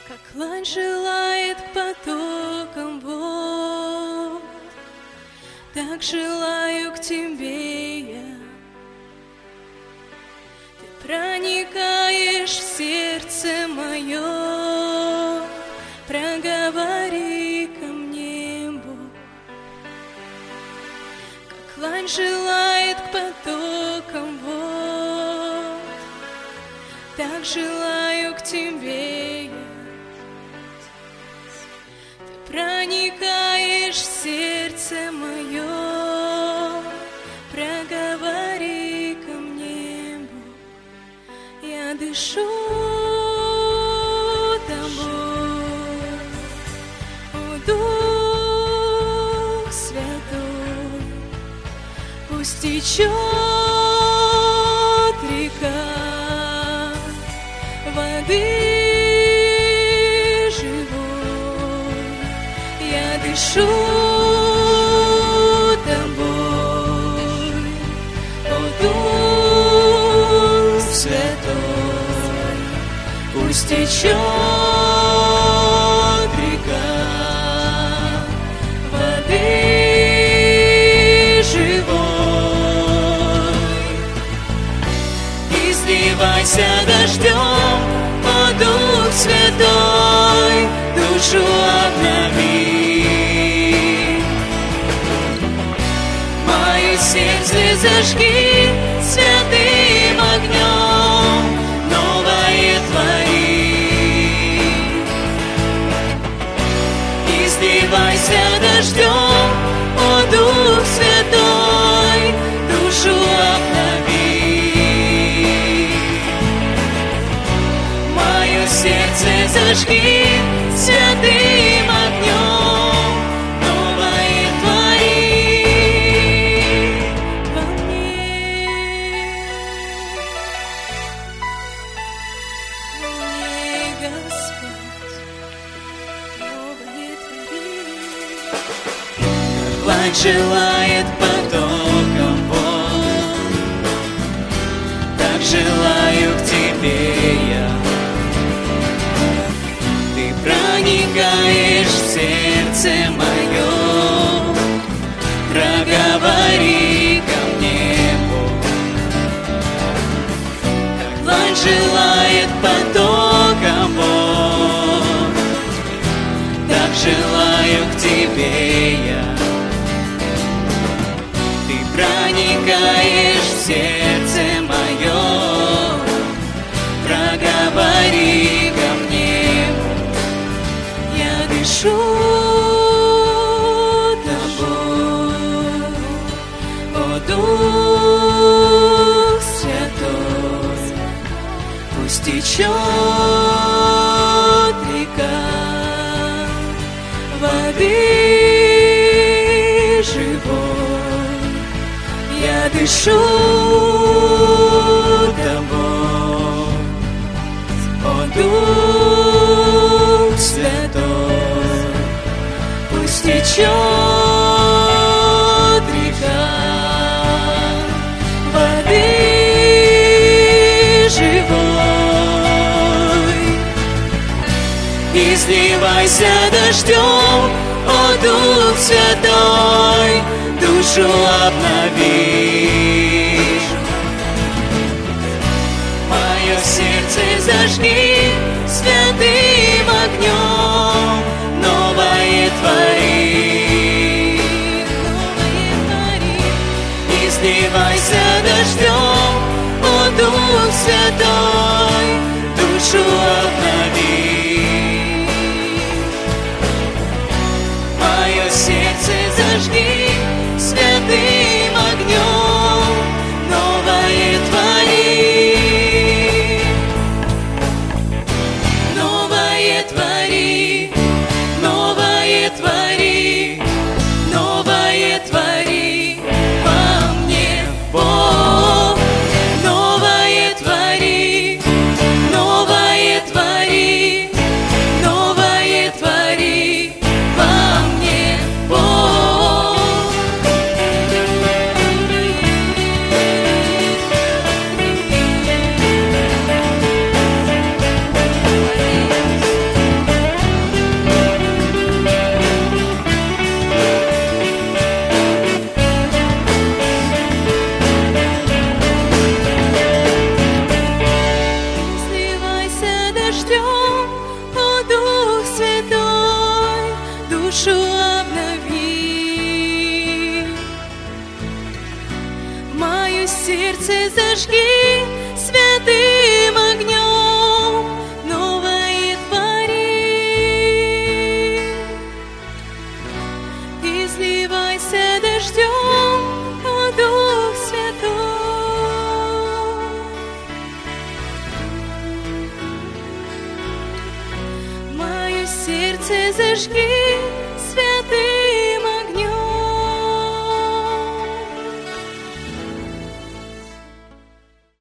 Как лань желает к потокам вод, так желаю к тебе я. Ты проникаешь в сердце мое, проговори ко мне, Бог. Как лань желает к потокам вод, так желаю к тебе я. Ты проникаешь в сердце мое, проговори ко мне, Бог. Я дышу тобой, о Дух Святой, пусть течет река воды живой. Я дышу тобой, о Дух Святой, пусть течет река воды живой. Изливайся дождем, о Дух Святой, душу обнови. Мое сердце зажги святым огнем, новое твори. Изливайся дождем, о Дух Святой, душу обнови. Мое сердце зажги святым огнем, новое твори во мне, Господь, новое твори. Лань желает потоком вод, так желаю к тебе я. Ты проникаешь в сердце мое, проговори ко мне, Бог. Как лань желает потоком вод, так желаю к тебе я. Ты проникаешь в сердце мое, проговори ко мне. Я дышу тобой, о Дух Святой, пусть течет река воды живой. Я дышу тобой, о Дух Святой, пусть течет река воды живой. Изливайся дождем, о Дух Святой, душу обнови. Мое сердце зажги святым огнем, новое твори. Изливайся дождем, о Дух Святой, душу обнови. Мое сердце зажги святым огнем, новое твори. Новое твори, новое твори, новое твори во мне, Бог. Новое твори, дождем, о Дух Святой, душу обнови. Мое сердце зажги святым огнем, новое твори. Изливайся дождем, о Дух Святой. Мое сердце зажги